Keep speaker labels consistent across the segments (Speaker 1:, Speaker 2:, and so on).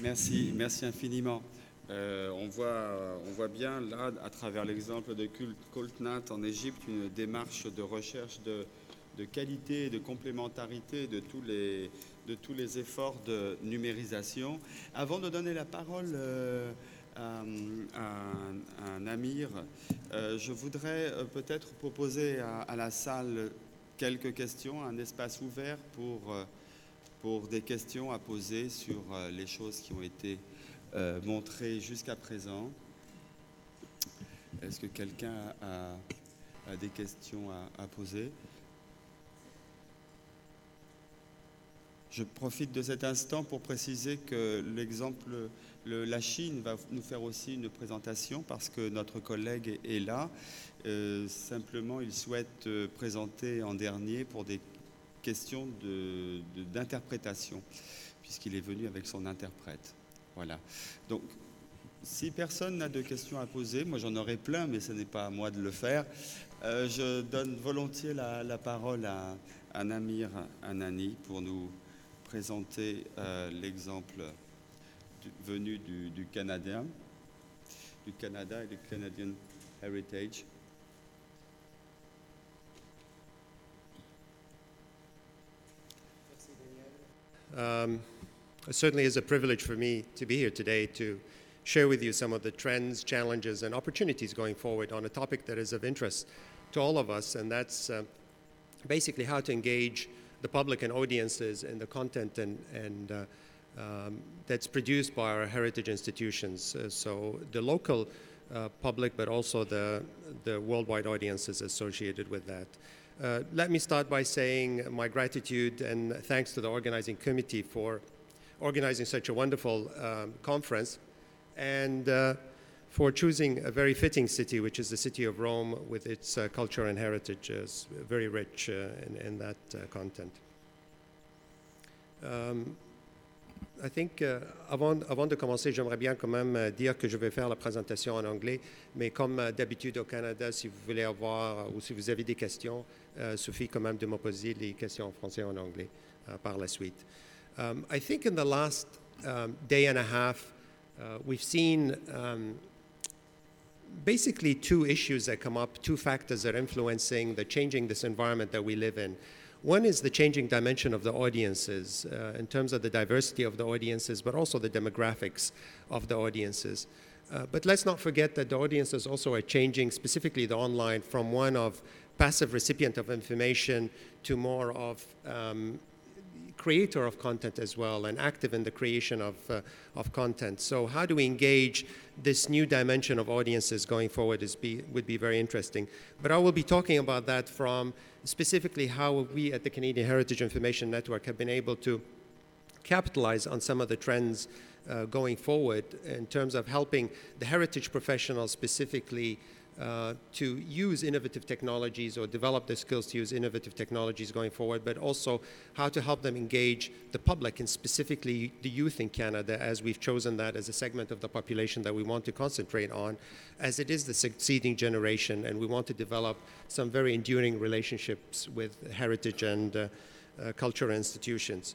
Speaker 1: Merci infiniment. On voit bien là, à travers l'exemple de Koltnat en Égypte, une démarche de recherche de qualité et de complémentarité de tous les efforts de numérisation. Avant de donner la parole à Namir, je voudrais peut-être proposer à la salle quelques questions, un espace ouvert pour des questions à poser sur les choses qui ont été montrées jusqu'à présent. Est-ce que quelqu'un a des questions à poser? Je profite de cet instant pour préciser que l'exemple, la Chine va nous faire aussi une présentation parce que notre collègue est là. Simplement, il souhaite présenter en dernier pour des questions d'interprétation, puisqu'il est venu avec son interprète. Voilà. Donc, si personne n'a de questions à poser, moi j'en aurais plein, mais ce n'est pas à moi de le faire. Je donne volontiers la parole à Namir Anani pour nous présenter l'exemple venu du Canada et du Canadian Heritage.
Speaker 2: It certainly is a privilege for me to be here today to share with you some of the trends, challenges, and opportunities going forward on a topic that is of interest to all of us, and that's basically how to engage the public and audiences in the content and that's produced by our heritage institutions. So the local public, but also the worldwide audiences associated with that. Let me start by saying my gratitude and thanks to the organizing committee for organizing such a wonderful conference and for choosing a very fitting city, which is the city of Rome, with its culture and heritage is very rich in that content. I think, avant de commencer, j'aimerais bien quand même dire que je vais faire la présentation en anglais, mais comme d'habitude au Canada, si vous voulez avoir ou si vous avez des questions, suffit quand même de me poser les questions en français et en anglais par la suite. I think in the last day and a half, we've seen basically two issues that come up, two factors that are influencing the changing this environment that we live in. One is the changing dimension of the audiences in terms of the diversity of the audiences, but also the demographics of the audiences. But let's not forget that the audiences also are changing, specifically the online, from one of passive recipient of information to more of creator of content as well, and active in the creation of content. So how do we engage this new dimension of audiences going forward would be very interesting. But I will be talking about that from specifically how we at the Canadian Heritage Information Network have been able to capitalize on some of the trends going forward in terms of helping the heritage professionals specifically to use innovative technologies or develop the skills to use innovative technologies going forward, but also how to help them engage the public and specifically the youth in Canada, as we've chosen that as a segment of the population that we want to concentrate on, as it is the succeeding generation, and we want to develop some very enduring relationships with heritage and cultural institutions.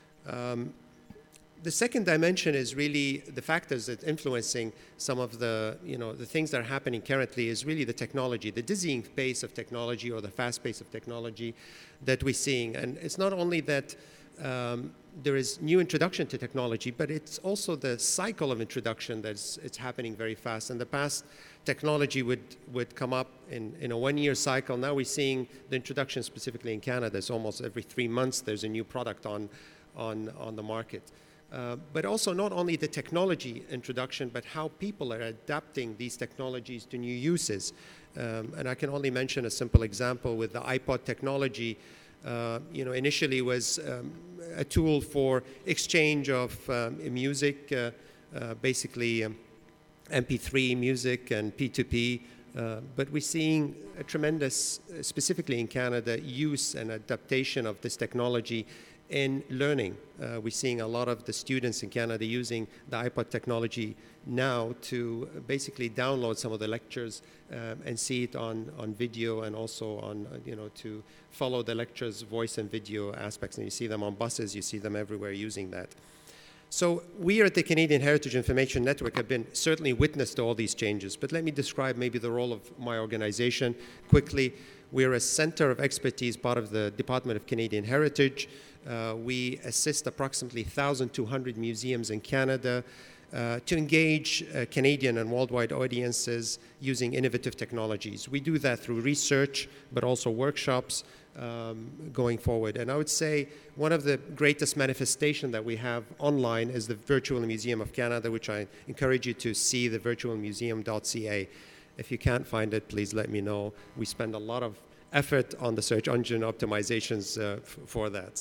Speaker 2: The second dimension is really the factors that influencing some of the things that are happening currently is really the technology, the dizzying pace of technology or the fast pace of technology that we're seeing. And it's not only that there is new introduction to technology, but it's also the cycle of introduction it's happening very fast. In the past, technology would come up in a one-year cycle. Now we're seeing the introduction specifically in Canada. It's almost every 3 months there's a new product on the market. But also not only the technology introduction, but how people are adapting these technologies to new uses. And I can only mention a simple example with the iPod technology. Initially was a tool for exchange of music, basically MP3 music and P2P. But we're seeing a tremendous, specifically in Canada, use and adaptation of this technology in learning. We're seeing a lot of the students in Canada using the iPod technology now to basically download some of the lectures and see it on video, and also on, to follow the lectures, voice and video aspects. And you see them on buses, you see them everywhere using that. So we at the Canadian Heritage Information Network have been certainly witness to all these changes, but let me describe maybe the role of my organization quickly. We're a center of expertise, part of the Department of Canadian Heritage. We assist approximately 1,200 museums in Canada to engage Canadian and worldwide audiences using innovative technologies. We do that through research, but also workshops going forward. And I would say one of the greatest manifestations that we have online is the Virtual Museum of Canada, which I encourage you to see, the virtualmuseum.ca. If you can't find it, please let me know. We spend a lot of effort on the search engine optimizations for that.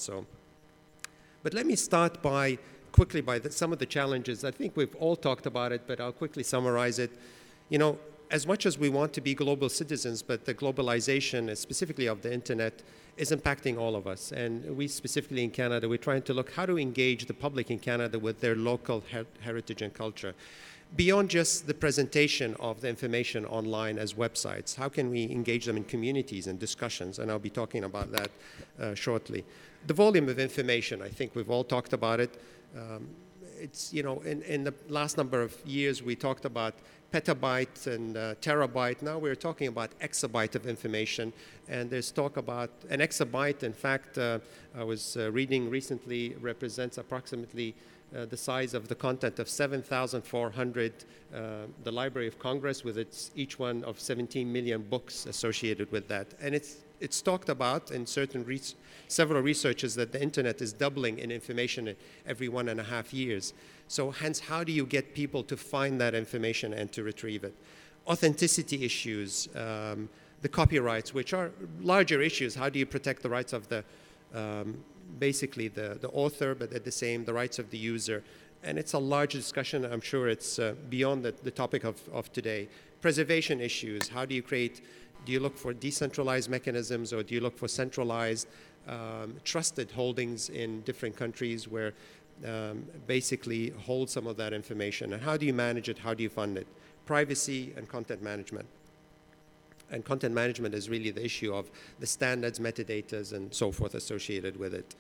Speaker 2: But let me start quickly by some of the challenges. I think we've all talked about it, but I'll quickly summarize it. You know, as much as we want to be global citizens, but the globalization, specifically of the internet, is impacting all of us. And we specifically in Canada, we're trying to look how to engage the public in Canada with their local heritage and culture. Beyond just the presentation of the information online as websites, how can we engage them in communities and discussions? And I'll be talking about that shortly. The volume of information, I think we've all talked about it. It's, you know, in the last number of years, we talked about petabyte and terabyte. Now we're talking about exabyte of information. And there's talk about an exabyte. In fact, I was reading recently, represents approximately the size of the content of 7,400, the Library of Congress, with each one of 17 million books associated with that. And it's talked about in several researches that the internet is doubling in information every 1.5 years. So hence, how do you get people to find that information and to retrieve it? Authenticity issues, the copyrights, which are larger issues. How do you protect the rights of the basically the author, but at the same, the rights of the user? And it's a large discussion. I'm sure it's beyond the topic of today. Preservation issues. How do you look for decentralized mechanisms, or do you look for centralized, trusted holdings in different countries where basically hold some of that information? And how do you manage it? How do you fund it? Privacy and content management. And content management is really the issue of the standards, metadatas, and so forth associated with it.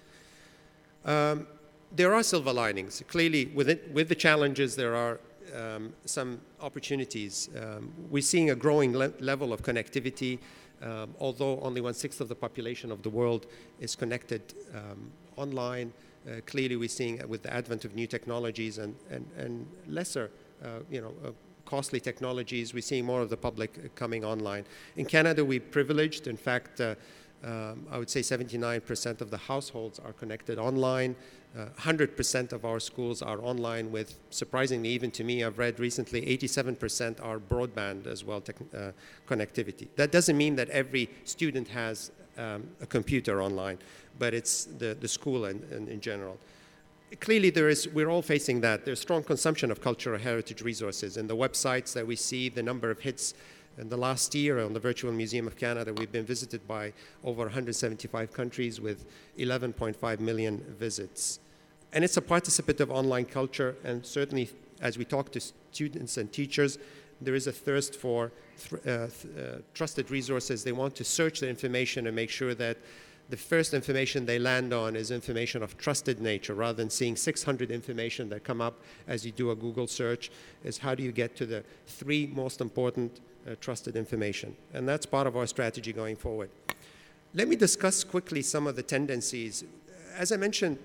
Speaker 2: There are silver linings. Clearly, with the challenges, there are some opportunities. We're seeing a growing level of connectivity, although only 1/6 of the population of the world is connected online. Clearly, we're seeing with the advent of new technologies and lesser, costly technologies, we're seeing more of the public coming online. In Canada, we're privileged. In fact, I would say 79% of the households are connected online. 100% of our schools are online with, surprisingly, even to me, I've read recently, 87% are broadband as well, connectivity. That doesn't mean that every student has a computer online, but it's the school and in general. Clearly, we're all facing that. There's strong consumption of cultural heritage resources. In the websites that we see, the number of hits in the last year on the Virtual Museum of Canada, we've been visited by over 175 countries with 11.5 million visits. And it's a participative online culture, and certainly as we talk to students and teachers, there is a thirst for trusted resources. They want to search the information and make sure that the first information they land on is information of trusted nature, rather than seeing 600 information that come up as you do a Google search. Is how do you get to the 3 most important trusted information? And that's part of our strategy going forward. Let me discuss quickly some of the tendencies. As I mentioned,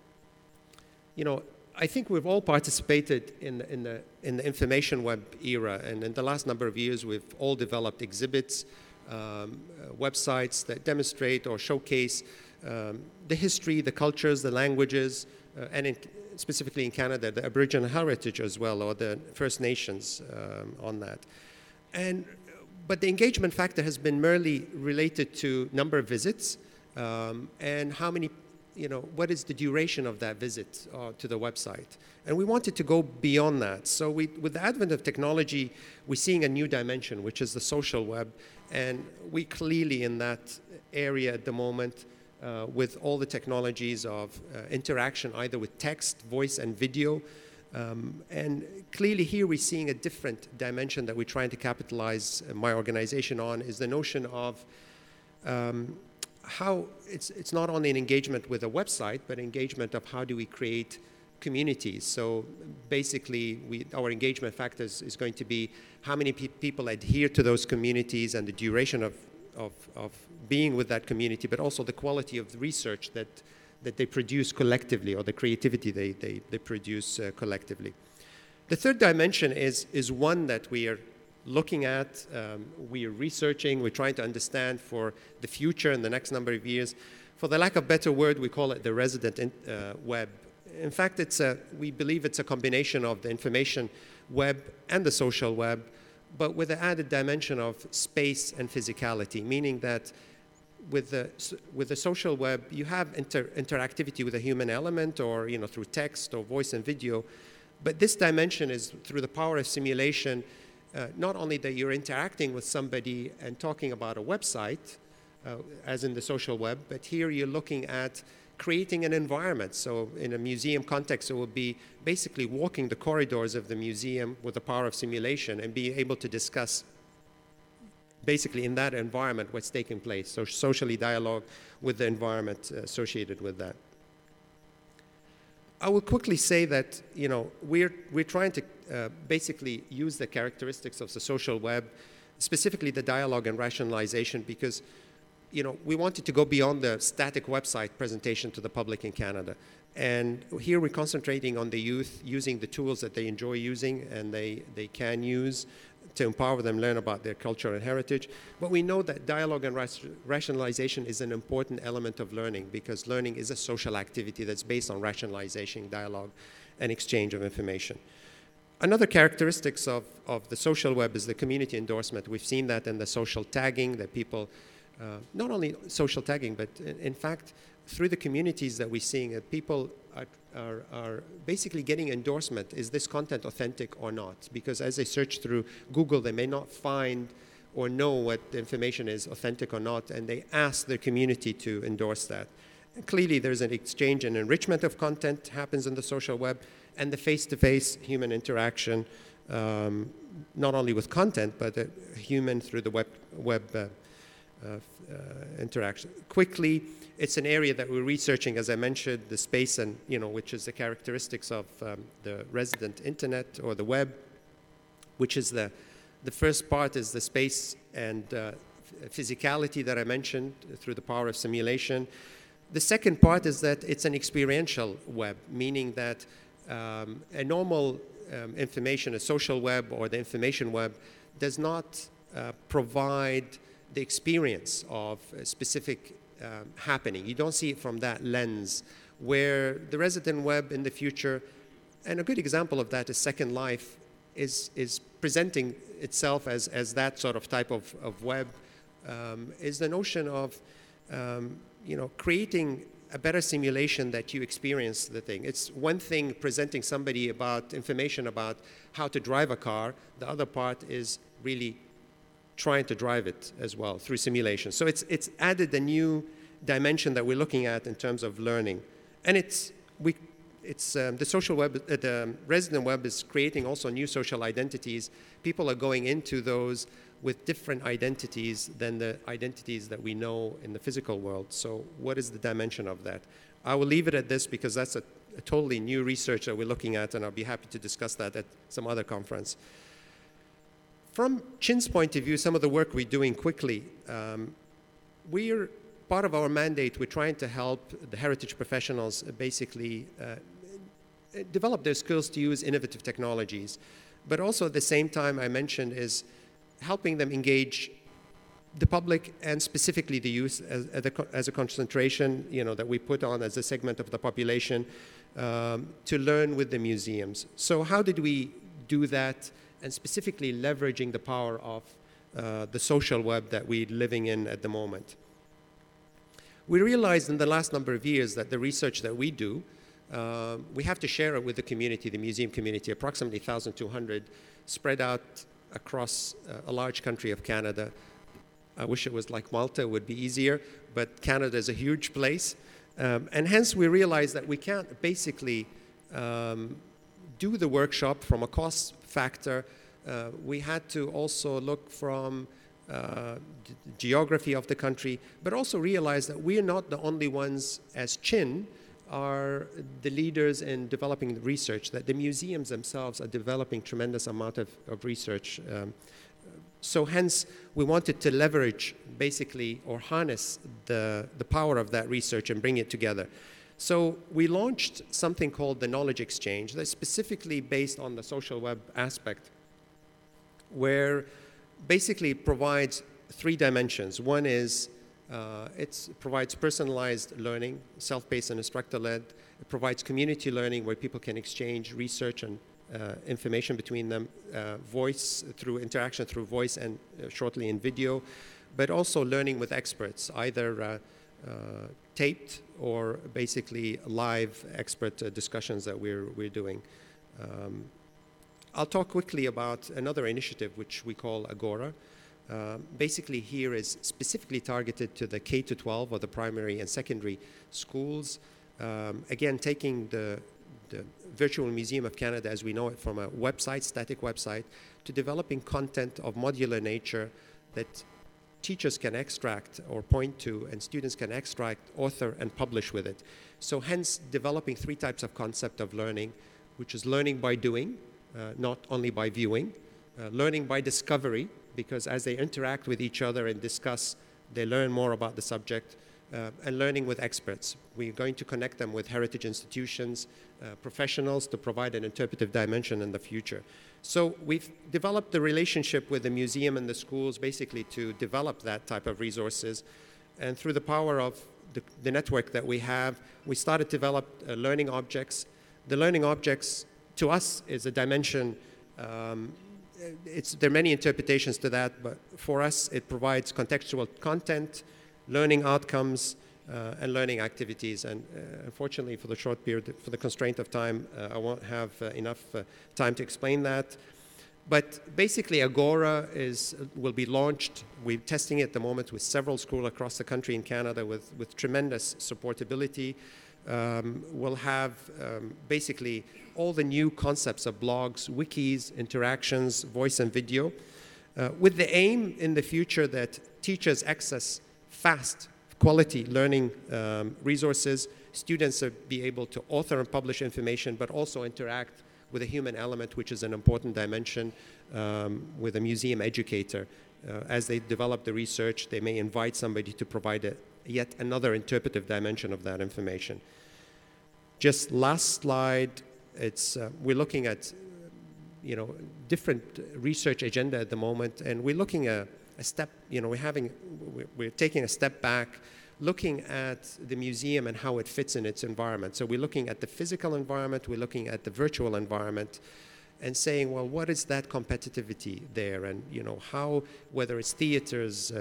Speaker 2: I think we've all participated in the information web era, and in the last number of years, we've all developed exhibits, websites that demonstrate or showcase the history, the cultures, the languages, and specifically in Canada, the Aboriginal heritage as well, or the First Nations on that. But the engagement factor has been merely related to number of visits and how many, what is the duration of that visit to the website. And we wanted to go beyond that. So with the advent of technology, we're seeing a new dimension, which is the social web. And we clearly in that area at the moment, with all the technologies of interaction, either with text, voice, and video. And clearly here we're seeing a different dimension that we're trying to capitalize my organization on, is the notion of how it's not only an engagement with a website, but engagement of how do we create communities. So basically, our engagement factors is going to be how many people adhere to those communities and the duration of being with that community, but also the quality of the research that they produce collectively, or the creativity they produce collectively. The third dimension is one that we are looking at, we are researching, we're trying to understand for the future in the next number of years. For the lack of a better word, we call it the resident web. In fact, we believe it's a combination of the information web and the social web, but with the added dimension of space and physicality, meaning that with the social web, you have interactivity with a human element, or through text or voice and video. But this dimension is through the power of simulation, not only that you're interacting with somebody and talking about a website, as in the social web, but here you're looking at creating an environment. So in a museum context, it will be basically walking the corridors of the museum with the power of simulation and being able to discuss basically in that environment what's taking place. So socially dialogue with the environment associated with that. I will quickly say that we're trying to basically use the characteristics of the social web, specifically the dialogue and rationalization, because we wanted to go beyond the static website presentation to the public in Canada. And here we're concentrating on the youth using the tools that they enjoy using and they can use to empower them, learn about their culture and heritage. But we know that dialogue and rationalization is an important element of learning, because learning is a social activity that's based on rationalization, dialogue, and exchange of information. Another characteristics of the social web is the community endorsement. We've seen that in the social tagging, that people, not only social tagging, but in fact, through the communities that we're seeing, people are basically getting endorsement. Is this content authentic or not? Because as they search through Google, they may not find or know what the information is authentic or not, and they ask their community to endorse that. And clearly, there's an exchange and enrichment of content happens in the social web, and the face-to-face human interaction, not only with content, but human through the web interaction. Quickly, it's an area that we're researching, as I mentioned, the space and, which is the characteristics of the resident internet or the web, which is the first part is the space and physicality that I mentioned through the power of simulation. The second part is that it's an experiential web, meaning that a normal information, a social web or the information web does not provide the experience of a specific happening. You don't see it from that lens, where the resident web in the future, and a good example of that is Second Life, is presenting itself as that sort of type of web, is the notion of creating a better simulation that you experience the thing. It's one thing presenting somebody about information about how to drive a car. The other part is really trying to drive it as well through simulation. So it's added a new dimension that we're looking at in terms of learning. And the social web, the resident web is creating also new social identities. People are going into those with different identities than the identities that we know in the physical world. So what is the dimension of that? I will leave it at this because that's a totally new research that we're looking at, and I'll be happy to discuss that at some other conference. From CHIN's point of view, some of the work we're doing quickly, we're part of our mandate, we're trying to help the heritage professionals basically develop their skills to use innovative technologies. But also at the same time, I mentioned, is helping them engage the public and specifically the youth as a concentration, that we put on as a segment of the population to learn with the museums. So how did we do that? And specifically leveraging the power of the social web that we're living in at the moment. We realized in the last number of years that the research that we do, we have to share it with the community, the museum community, approximately 1,200, spread out across a large country of Canada. I wish it was like Malta, it would be easier, but Canada is a huge place. And hence we realized that we can't basically do the workshop from a cost factor. We had to also look from the geography of the country, but also realize that we're not the only ones as CHIN are the leaders in developing research, that the museums themselves are developing tremendous amount of research. So hence, we wanted to leverage basically or harness the power of that research and bring it together. So we launched something called the Knowledge Exchange that's specifically based on the social web aspect, where basically it provides 3 dimensions. One is it provides personalized learning, self-paced and instructor-led. It provides community learning where people can exchange research and information between them, voice through interaction through voice and shortly in video, but also learning with experts, either taped or basically live expert discussions that we're doing. I'll talk quickly about another initiative which we call Agora. Basically here is specifically targeted to the K-12 or the primary and secondary schools. Again, taking the Virtual Museum of Canada as we know it from a website, static website, to developing content of modular nature that teachers can extract or point to and students can extract, author, and publish with it. So hence developing 3 types of concept of learning, which is learning by doing, not only by viewing, learning by discovery, because as they interact with each other and discuss, they learn more about the subject, and learning with experts. We're going to connect them with heritage institutions, professionals to provide an interpretive dimension in the future. So we've developed the relationship with the museum and the schools basically to develop that type of resources. And through the power of the network that we have, we started to develop learning objects. The learning objects to us is a dimension. There are many interpretations to that, but for us it provides contextual content, learning outcomes, and learning activities. And unfortunately, for the short period, for the constraint of time, I won't have enough time to explain that. But basically, Agora will be launched. We're testing it at the moment with several schools across the country in Canada with tremendous supportability. We'll have basically all the new concepts of blogs, wikis, interactions, voice and video, with the aim in the future that teachers access fast, quality learning resources, students will be able to author and publish information, but also interact with a human element, which is an important dimension, with a museum educator. As they develop the research, they may invite somebody to provide yet another interpretive dimension of that information. Just last slide, we're looking at different research agenda at the moment, and we're looking at a step, we're taking a step back, looking at the museum and how it fits in its environment. So we're looking at the physical environment, we're looking at the virtual environment, and saying, well, what is that competitivity there? And how, whether it's theaters,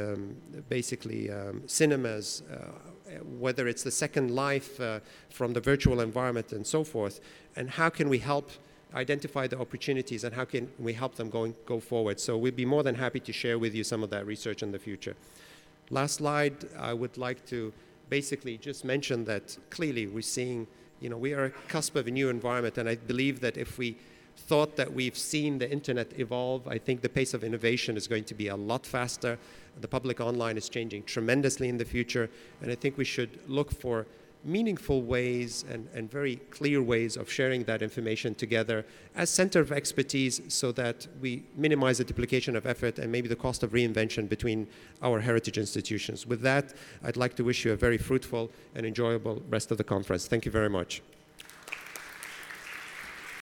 Speaker 2: cinemas, whether it's the second life from the virtual environment and so forth, and how can we help identify the opportunities and how can we help them go forward. So we'd be more than happy to share with you some of that research in the future. Last slide, I would like to basically just mention that clearly we're seeing, we are at the cusp of a new environment, and I believe that if we thought that we've seen the internet evolve, I think the pace of innovation is going to be a lot faster. The public online is changing tremendously in the future, and I think we should look for meaningful ways and very clear ways of sharing that information together as center of expertise so that we minimize the duplication of effort and maybe the cost of reinvention between our heritage institutions. With that, I'd like to wish you a very fruitful and enjoyable rest of the conference. Thank you very much.